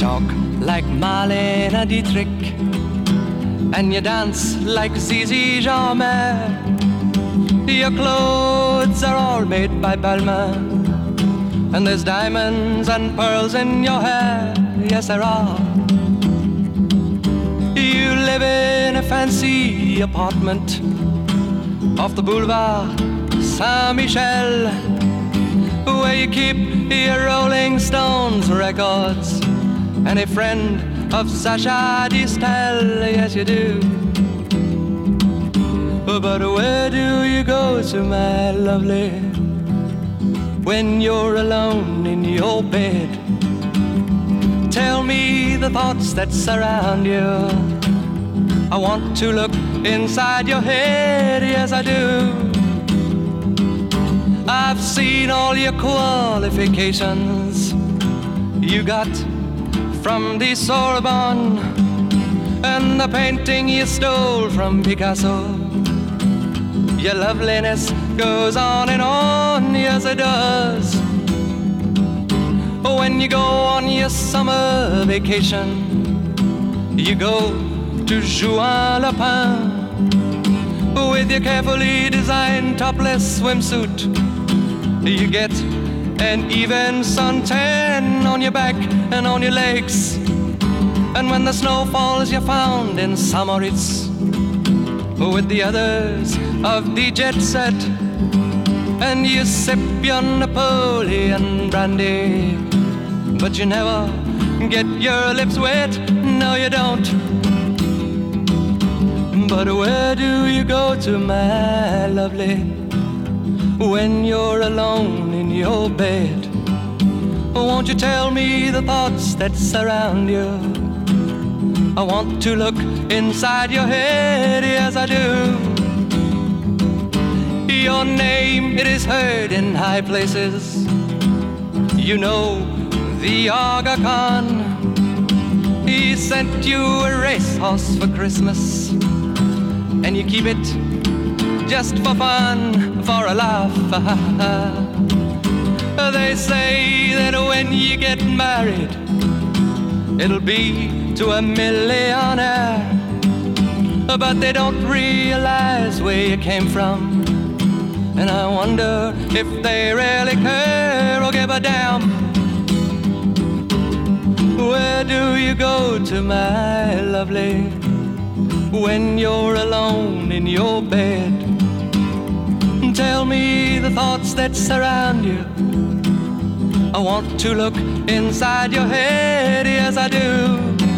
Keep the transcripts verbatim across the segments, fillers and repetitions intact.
talk like Marlene Dietrich, and you dance like Zizi Jeanmaire. Your clothes are all made by Balmain, and there's diamonds and pearls in your hair. Yes, there are. You live in a fancy apartment off the boulevard Saint-Michel, where you keep your Rolling Stones records and a friend of Sacha Distel. Yes, you do. But where do you go to, my lovely, when you're alone in your bed? Tell me the thoughts that surround you. I want to look inside your head. Yes, I do. I've seen all your qualifications you got from the Sorbonne, and the painting you stole from Picasso. Your loveliness goes on and on, yes it does. When you go on your summer vacation, you go to Juan-le-Pin with your carefully designed topless swimsuit. You get an even suntan on your back and on your legs, and when the snow falls you're found in Samoritz with the others of the jet set, and you sip your Napoleon brandy, but you never get your lips wet. No, you don't. But where do you go to, my lovely, when you're alone in your bed? Won't you tell me the thoughts that surround you? I want to look inside your head, yes I do. Your name, it is heard in high places. You know the Aga Khan. He sent you a racehorse for Christmas, and you keep it just for fun, for a laugh. They say that when you get married, it'll be to a millionaire, but they don't realize where you came from, and I wonder if they really care or give a damn. Where do you go to, my lovely, when you're alone in your bed? Tell me the thoughts that surround you. I want to look inside your head, yes I do.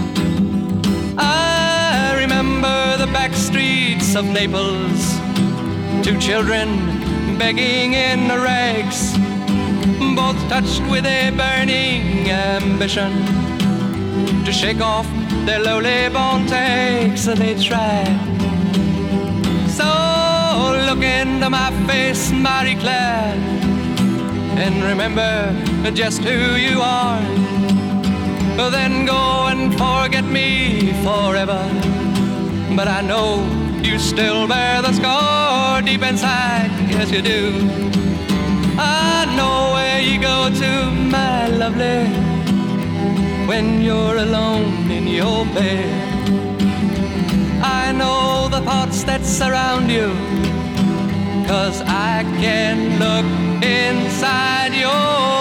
I remember the back streets of Naples, two children begging in the rags, both touched with a burning ambition to shake off their lowly born takes. They try. So look into my face, Marie-Claire, and remember just who you are. Then go and forget me forever, but I know you still bear the scar deep inside. Yes you do. I know where you go to, my lovely, when you're alone in your bed. I know the thoughts that surround you, 'cause I can look inside your